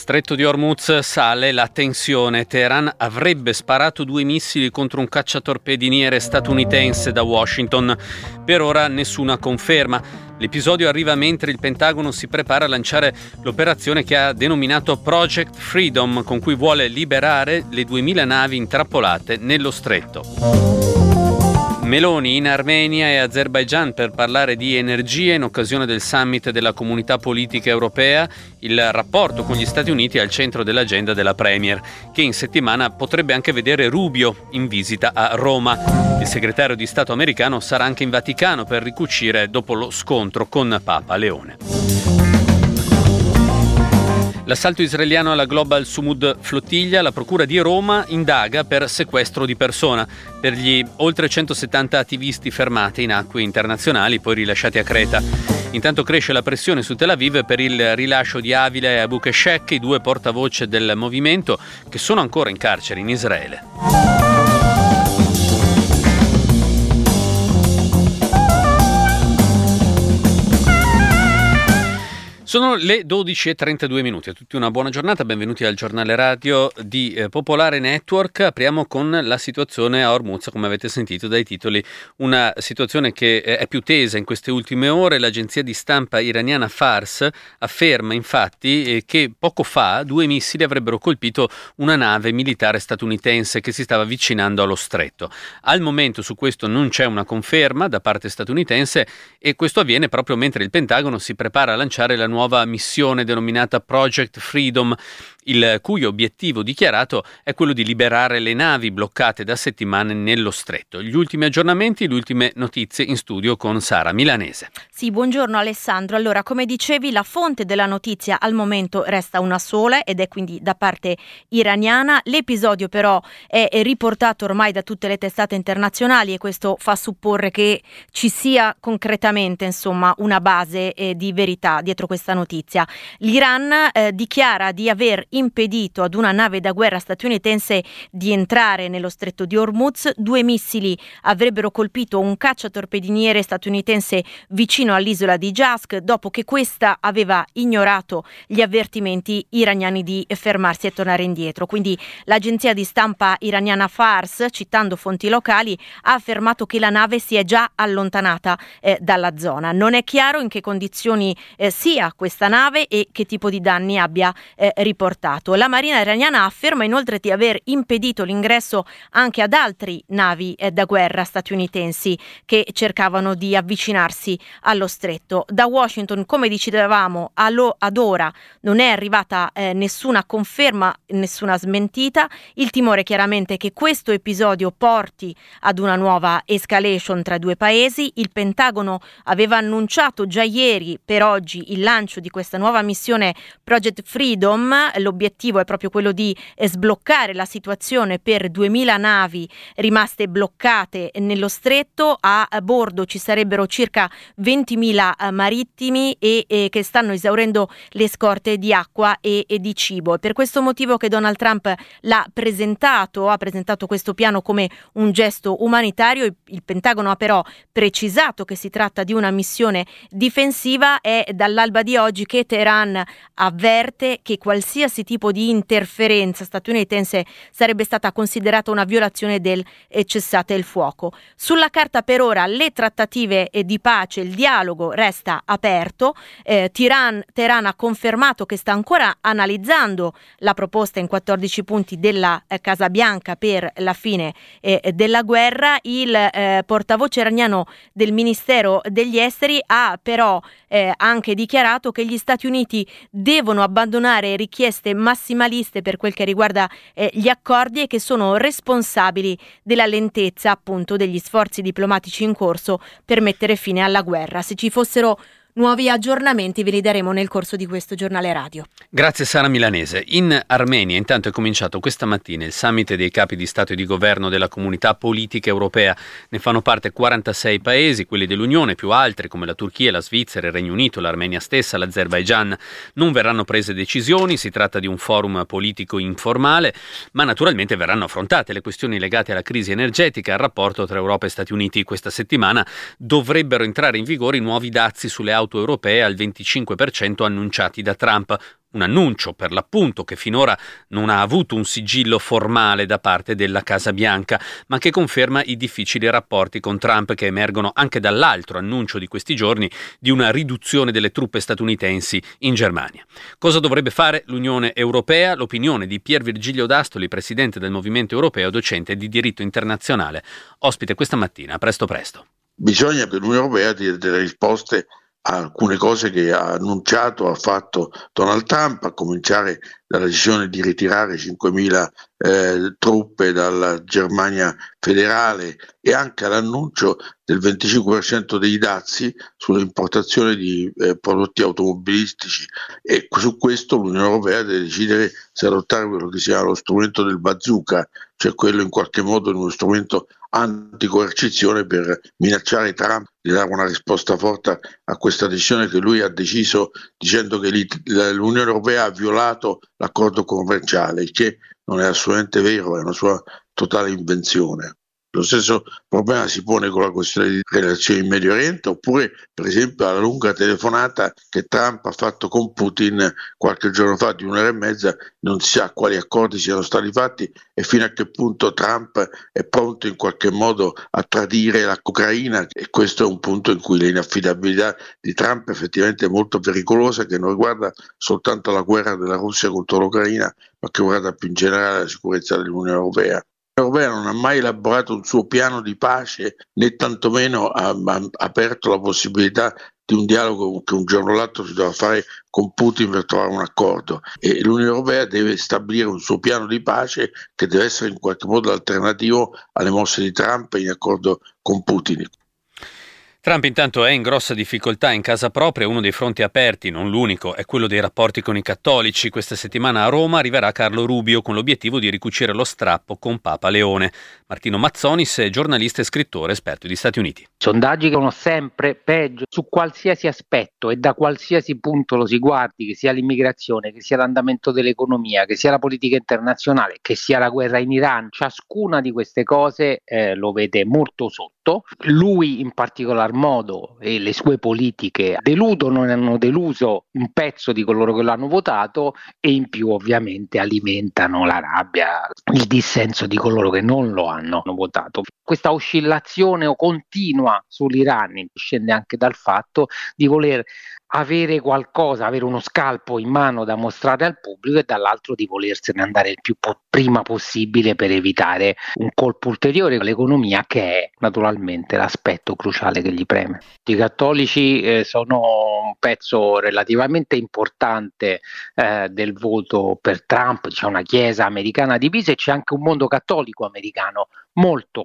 stretto di Hormuz sale la tensione. Teheran avrebbe sparato 2 missili contro un cacciatorpediniere statunitense da Washington. Per ora nessuna conferma. L'episodio arriva mentre il Pentagono si prepara a lanciare l'operazione che ha denominato Project Freedom, con cui vuole liberare le 2000 navi intrappolate nello stretto. Meloni in Armenia e Azerbaigian per parlare di energia in occasione del summit della Comunità Politica Europea. Il rapporto con gli Stati Uniti è al centro dell'agenda della Premier, che in settimana potrebbe anche vedere Rubio in visita a Roma. Il segretario di Stato americano sarà anche in Vaticano per ricucire dopo lo scontro con Papa Leone. L'assalto israeliano alla Global Sumud Flottiglia, la procura di Roma indaga per sequestro di persona per gli oltre 170 attivisti fermati in acque internazionali poi rilasciati a Creta. Intanto cresce la pressione su Tel Aviv per il rilascio di Avila e Abu Keshek, i 2 portavoce del movimento che sono ancora in carcere in Israele. Sono le 12:32. A tutti una buona giornata, benvenuti al giornale radio di Popolare Network. Apriamo con la situazione a Hormuz, come avete sentito dai titoli, una situazione che è più tesa in queste ultime ore. L'agenzia di stampa iraniana Fars afferma infatti che poco fa 2 missili avrebbero colpito una nave militare statunitense che si stava avvicinando allo stretto. Al momento su questo non c'è una conferma da parte statunitense e questo avviene proprio mentre il Pentagono si prepara a lanciare la nuova missione denominata Project Freedom, il cui obiettivo dichiarato è quello di liberare le navi bloccate da settimane nello stretto. Gli ultimi aggiornamenti, le ultime notizie in studio con Sara Milanese. Sì, buongiorno Alessandro. Allora, come dicevi, la fonte della notizia al momento resta una sola ed è quindi da parte iraniana. L'episodio però è riportato ormai da tutte le testate internazionali e questo fa supporre che ci sia concretamente, insomma, una base di verità dietro questa notizia. L'Iran dichiara di aver impedito ad una nave da guerra statunitense di entrare nello stretto di Hormuz. 2 missili avrebbero colpito un cacciatorpediniere statunitense vicino all'isola di Jask dopo che questa aveva ignorato gli avvertimenti iraniani di fermarsi e tornare indietro. Quindi l'agenzia di stampa iraniana Fars, citando fonti locali, ha affermato che la nave si è già allontanata dalla zona. Non è chiaro in che condizioni sia questa nave e che tipo di danni abbia riportato. La Marina iraniana afferma inoltre di aver impedito l'ingresso anche ad altri navi da guerra statunitensi che cercavano di avvicinarsi allo stretto. Da Washington, come dicevamo, ad ora non è arrivata nessuna conferma, nessuna smentita. Il timore chiaramente è che questo episodio porti ad una nuova escalation tra i 2 paesi. Il Pentagono aveva annunciato già ieri per oggi il lancio di questa nuova missione Project Freedom. L'obiettivo è proprio quello di sbloccare la situazione per 2000 navi rimaste bloccate nello stretto. A bordo ci sarebbero circa 20.000 marittimi e che stanno esaurendo le scorte di acqua e di cibo. È per questo motivo che Donald Trump ha presentato questo piano come un gesto umanitario. Il Pentagono ha però precisato che si tratta di una missione difensiva. È dall'alba di oggi che Teheran avverte che qualsiasi tipo di interferenza statunitense sarebbe stata considerata una violazione del cessate il fuoco. Sulla carta per ora le trattative di pace, il dialogo resta aperto. Teheran ha confermato che sta ancora analizzando la proposta in 14 punti della Casa Bianca per la fine della guerra. Il portavoce iraniano del Ministero degli Esteri ha però anche dichiarato che gli Stati Uniti devono abbandonare richieste massimaliste per quel che riguarda gli accordi e che sono responsabili della lentezza appunto degli sforzi diplomatici in corso per mettere fine alla guerra. Se ci fossero nuovi aggiornamenti ve li daremo nel corso di questo giornale radio. Grazie Sara Milanese. In Armenia intanto è cominciato questa mattina il summit dei capi di Stato e di Governo della Comunità Politica Europea. Ne fanno parte 46 paesi, quelli dell'Unione più altri come la Turchia, la Svizzera, il Regno Unito, l'Armenia stessa, l'Azerbaigian. Non verranno prese decisioni, si tratta di un forum politico informale, ma naturalmente verranno affrontate le questioni legate alla crisi energetica e al rapporto tra Europa e Stati Uniti. Questa settimana dovrebbero entrare in vigore i nuovi dazi sulle auto europee al 25% annunciati da Trump. un annuncio per l'appunto che finora non ha avuto un sigillo formale da parte della Casa Bianca, ma che conferma i difficili rapporti con Trump che emergono anche dall'altro annuncio di questi giorni di una riduzione delle truppe statunitensi in Germania. Cosa dovrebbe fare l'Unione Europea? L'opinione di Pier Virgilio D'Astoli, presidente del Movimento Europeo, docente di diritto internazionale, ospite questa mattina. Presto. Bisogna per l'Unione Europea dire delle risposte a alcune cose che ha annunciato, ha fatto Donald Trump, a cominciare dalla decisione di ritirare 5.000 truppe dalla Germania federale e anche all'annuncio del 25% dei dazi sull'importazione di prodotti automobilistici, e su questo l'Unione Europea deve decidere se adottare quello che si chiama lo strumento del bazooka, cioè quello in qualche modo uno strumento anticoercizione per minacciare Trump di dare una risposta forte a questa decisione che lui ha deciso dicendo che l'Unione Europea ha violato l'accordo commerciale, che non è assolutamente vero, è una sua totale invenzione. Lo stesso problema si pone con la questione di relazioni in Medio Oriente, oppure per esempio alla lunga telefonata che Trump ha fatto con Putin qualche giorno fa di 1 ora e mezza. Non si sa quali accordi siano stati fatti e fino a che punto Trump è pronto in qualche modo a tradire l'Ucraina, e questo è un punto in cui l'inaffidabilità di Trump è effettivamente molto pericolosa, che non riguarda soltanto la guerra della Russia contro l'Ucraina, ma che riguarda più in generale la sicurezza dell'Unione Europea. L'Unione Europea non ha mai elaborato un suo piano di pace, né tantomeno ha aperto la possibilità di un dialogo che un giorno o l'altro si doveva fare con Putin per trovare un accordo, e l'Unione Europea deve stabilire un suo piano di pace che deve essere in qualche modo alternativo alle mosse di Trump in accordo con Putin. Trump intanto è in grossa difficoltà in casa propria. Uno dei fronti aperti, non l'unico, è quello dei rapporti con i cattolici. Questa settimana a Roma arriverà Carlo Rubio con l'obiettivo di ricucire lo strappo con Papa Leone. Martino Mazzonis è giornalista e scrittore esperto di Stati Uniti. Sondaggi che sono sempre peggio su qualsiasi aspetto e da qualsiasi punto lo si guardi, che sia l'immigrazione, che sia l'andamento dell'economia, che sia la politica internazionale, che sia la guerra in Iran. Ciascuna di queste cose lo vede molto sotto. Lui in particolar modo e le sue politiche deludono e hanno deluso un pezzo di coloro che lo hanno votato, e in più ovviamente alimentano la rabbia, il dissenso di coloro che non lo hanno votato. Questa oscillazione continua sull'Iran scende anche dal fatto di voler avere qualcosa, avere uno scalpo in mano da mostrare al pubblico, e dall'altro di volersene andare il più prima possibile per evitare un colpo ulteriore all'economia, che è naturalmente l'aspetto cruciale che gli preme. I cattolici sono un pezzo relativamente importante del voto per Trump. C'è una chiesa americana divisa e c'è anche un mondo cattolico americano molto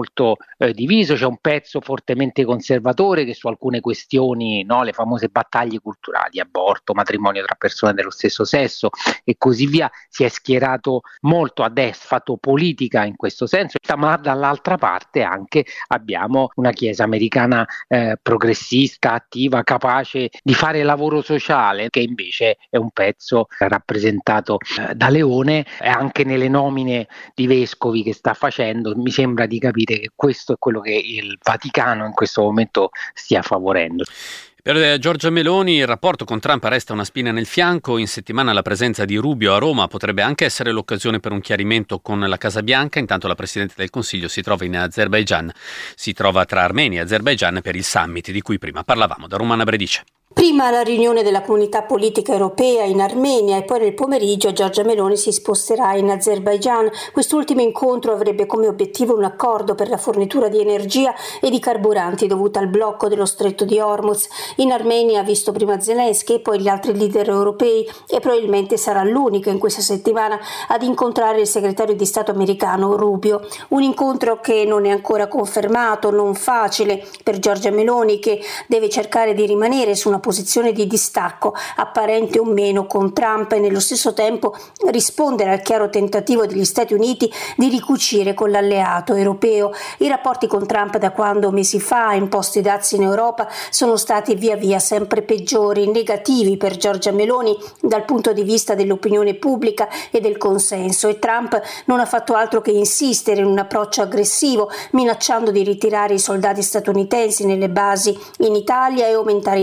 diviso. C'è un pezzo fortemente conservatore che su alcune questioni, le famose battaglie culturali, aborto, matrimonio tra persone dello stesso sesso e così via, si è schierato molto a destra, fatto politica in questo senso, ma dall'altra parte anche abbiamo una chiesa americana progressista, attiva, capace di fare lavoro sociale, che invece è un pezzo rappresentato da Leone, e anche nelle nomine di vescovi che sta facendo mi sembra di capire che questo è quello che il Vaticano in questo momento stia favorendo. Per Giorgia Meloni il rapporto con Trump resta una spina nel fianco. In settimana la presenza di Rubio a Roma potrebbe anche essere l'occasione per un chiarimento con la Casa Bianca. Intanto la Presidente del Consiglio si trova in Azerbaigian, si trova tra Armenia e Azerbaigian per il summit di cui prima parlavamo. Da Romana Bredice. Prima la riunione della comunità politica europea in Armenia e poi nel pomeriggio Giorgia Meloni si sposterà in Azerbaigian. Quest'ultimo incontro avrebbe come obiettivo un accordo per la fornitura di energia e di carburanti dovuta al blocco dello stretto di Hormuz. In Armenia ha visto prima Zelensky e poi gli altri leader europei, e probabilmente sarà l'unico in questa settimana ad incontrare il segretario di Stato americano Rubio. Un incontro che non è ancora confermato, non facile per Giorgia Meloni, che deve cercare di rimanere su una posizione di distacco, apparente o meno, con Trump, e nello stesso tempo rispondere al chiaro tentativo degli Stati Uniti di ricucire con l'alleato europeo. I rapporti con Trump, da quando mesi fa ha imposto i dazi in Europa, sono stati via via sempre peggiori, negativi per Giorgia Meloni dal punto di vista dell'opinione pubblica e del consenso, e Trump non ha fatto altro che insistere in un approccio aggressivo, minacciando di ritirare i soldati statunitensi nelle basi in Italia e aumentare i dazi.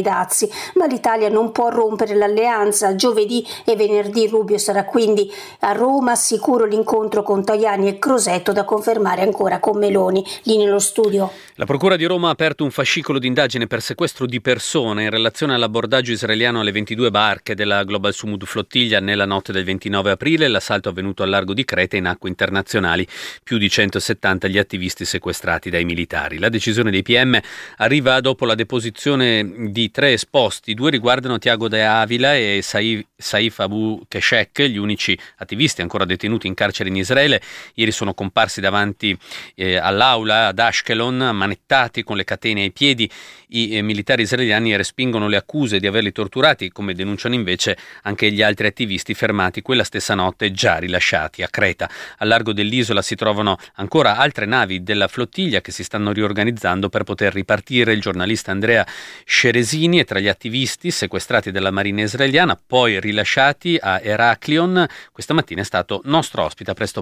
ma l'Italia non può rompere l'alleanza. Giovedì e venerdì Rubio sarà quindi a Roma, sicuro l'incontro con Tajani e Crosetto, da confermare ancora con Meloni. Lì nello studio. La Procura di Roma ha aperto un fascicolo d'indagine per sequestro di persone in relazione all'abbordaggio israeliano alle 22 barche della Global Sumud Flottiglia nella notte del 29 aprile. L'assalto avvenuto al largo di Creta in acque internazionali. Più di 170 gli attivisti sequestrati dai militari. La decisione dei PM arriva dopo la deposizione di 3 esposti. 2 riguardano Tiago de Avila e Saif Abu Keshek, gli unici attivisti ancora detenuti in carcere in Israele. Ieri sono comparsi davanti all'aula ad Ashkelon, manettati con le catene ai piedi. I militari israeliani respingono le accuse di averli torturati, come denunciano invece anche gli altri attivisti fermati quella stessa notte, già rilasciati a Creta. Al largo dell'isola si trovano ancora altre navi della flottiglia che si stanno riorganizzando per poter ripartire. Il giornalista Andrea Ceresini è tra gli attivisti sequestrati dalla marina israeliana, poi rilasciati a Heraklion. Questa mattina è stato nostro ospite. A presto.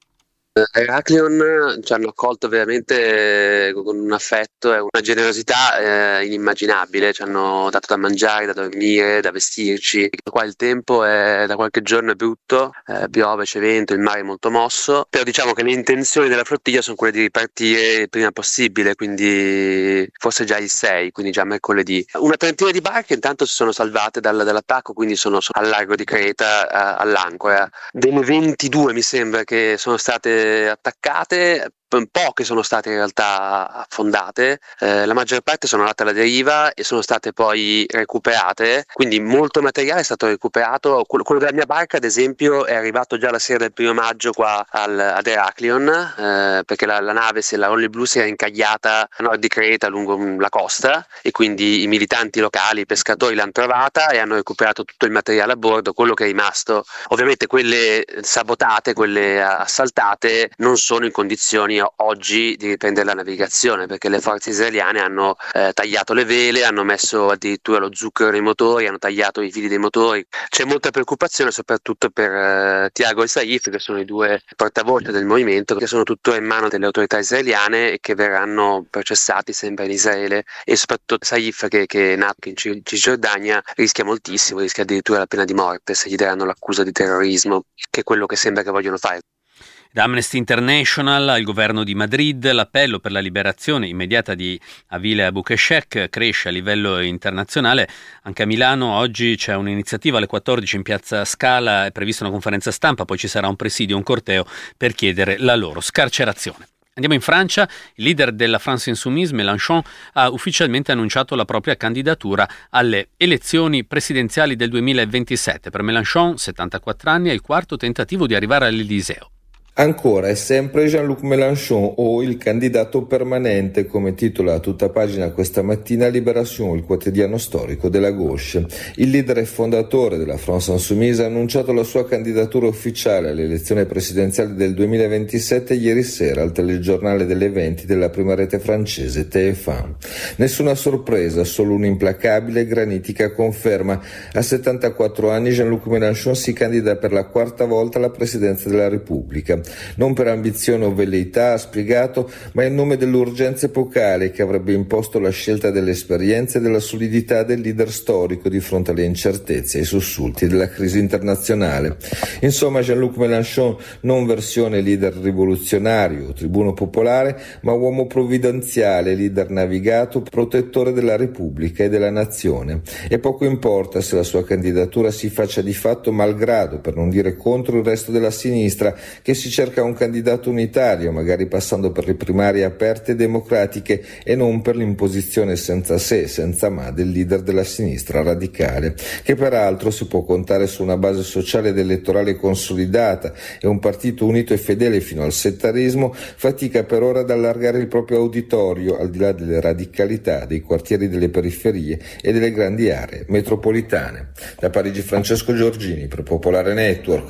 Heraklion ci hanno accolto veramente con un affetto e una generosità inimmaginabile. Ci hanno dato da mangiare, da dormire, da vestirci. Qua il tempo da qualche giorno è brutto, piove, c'è vento, il mare è molto mosso, però diciamo che le intenzioni della flottiglia sono quelle di ripartire il prima possibile, quindi forse già il 6, quindi già mercoledì. Una trentina di barche intanto si sono salvate dall'attacco, quindi sono al largo di Creta, all'ancora. Delle 22 mi sembra che sono state attaccate, poche sono state in realtà affondate, la maggior parte sono andate alla deriva e sono state poi recuperate, quindi molto materiale è stato recuperato. Quello della mia barca ad esempio è arrivato già la sera del 1 maggio qua ad Heraklion, perché la nave, la Only Blue, si era incagliata a nord di Creta lungo la costa e quindi i militanti locali, i pescatori l'hanno trovata e hanno recuperato tutto il materiale a bordo. Quello che è rimasto, ovviamente quelle sabotate, quelle assaltate, non sono in condizioni oggi di riprendere la navigazione, perché le forze israeliane hanno tagliato le vele, hanno messo addirittura lo zucchero nei motori, hanno tagliato i fili dei motori. C'è molta preoccupazione soprattutto per Tiago e Saif, che sono i 2 portavoce del movimento, che sono tuttora in mano delle autorità israeliane e che verranno processati sempre in Israele, e soprattutto Saif che è nato in Cisgiordania rischia moltissimo, rischia addirittura la pena di morte se gli daranno l'accusa di terrorismo, che è quello che sembra che vogliono fare. Da Amnesty International al governo di Madrid, l'appello per la liberazione immediata di Avila Abu Keshek cresce a livello internazionale. Anche a Milano oggi c'è un'iniziativa alle 14 in piazza Scala, è prevista una conferenza stampa, poi ci sarà un presidio, un corteo per chiedere la loro scarcerazione. Andiamo in Francia. Il leader della France Insoumise, Mélenchon, ha ufficialmente annunciato la propria candidatura alle elezioni presidenziali del 2027. Per Mélenchon, 74 anni, è il 4º tentativo di arrivare all'Eliseo. Ancora è sempre Jean-Luc Mélenchon, o il candidato permanente, come titola a tutta pagina questa mattina Libération, il quotidiano storico della gauche. Il leader e fondatore della France Insoumise ha annunciato la sua candidatura ufficiale alle elezioni presidenziali del 2027 ieri sera al telegiornale delle 20 della prima rete francese TF1. Nessuna sorpresa, solo un'implacabile e granitica conferma. A 74 anni Jean-Luc Mélenchon si candida per la 4ª volta alla presidenza della Repubblica. Non per ambizione o velleità, ha spiegato, ma in nome dell'urgenza epocale che avrebbe imposto la scelta dell'esperienza e della solidità del leader storico di fronte alle incertezze e ai sussulti della crisi internazionale. Insomma, Jean-Luc Mélenchon non versione leader rivoluzionario, tribuno popolare, ma uomo provvidenziale, leader navigato, protettore della Repubblica e della nazione. E poco importa se la sua candidatura si faccia di fatto malgrado, per non dire contro il resto della sinistra, che si cerca un candidato unitario, magari passando per le primarie aperte e democratiche e non per l'imposizione senza se, senza ma del leader della sinistra radicale, che peraltro si può contare su una base sociale ed elettorale consolidata e un partito unito e fedele fino al settarismo, fatica per ora ad allargare il proprio uditorio al di là delle radicalità dei quartieri delle periferie e delle grandi aree metropolitane. Da Parigi Francesco Giorgini per Popolare Network.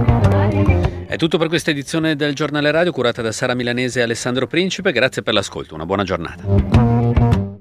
È tutto per questa edizione del Giornale Radio curata da Sara Milanese e Alessandro Principe. Grazie per l'ascolto, una buona giornata.